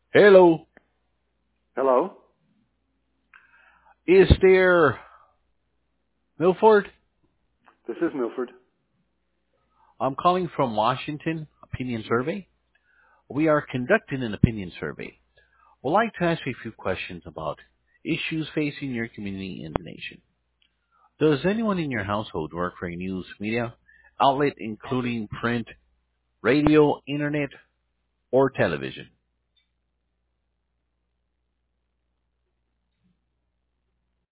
Hello. Hello, Is there Milford? this is Milford. I'm calling from Washington Opinion Survey. We are conducting an opinion survey. We'd like to ask you a few questions about issues facing your community and the nation. Does anyone in your household work for a news media outlet including print, radio, internet, or television?